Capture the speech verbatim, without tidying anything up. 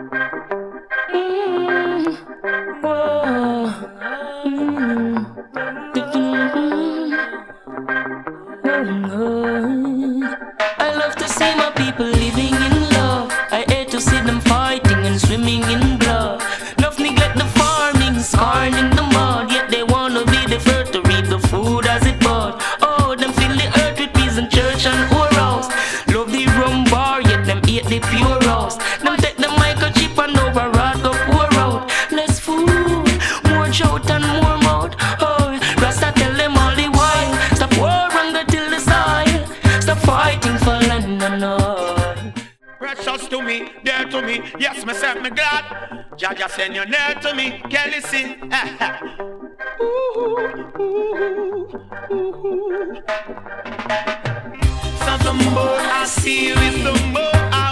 Mm. Whoa. Mm. Mm. I love to see my people living in love. I hate to see them fighting and swimming in blood. Enough neglect the farming, scarring in the mud. Yet they wanna be the first to reap the food as it bud. Oh, them fill the earth with peace and church and whorehouse. Love the rum bar, yet them hate the pure house. Them take the microchip and override the poor out. Less food, more shout and more mouth. Oh, Rasta tell them all the while. Stop war hunger till the soil. Stop fighting for land and all. Precious to me, dear to me. Yes, myself, me glad. Jaja send you near to me. Can you see? So the more I see you, is the more I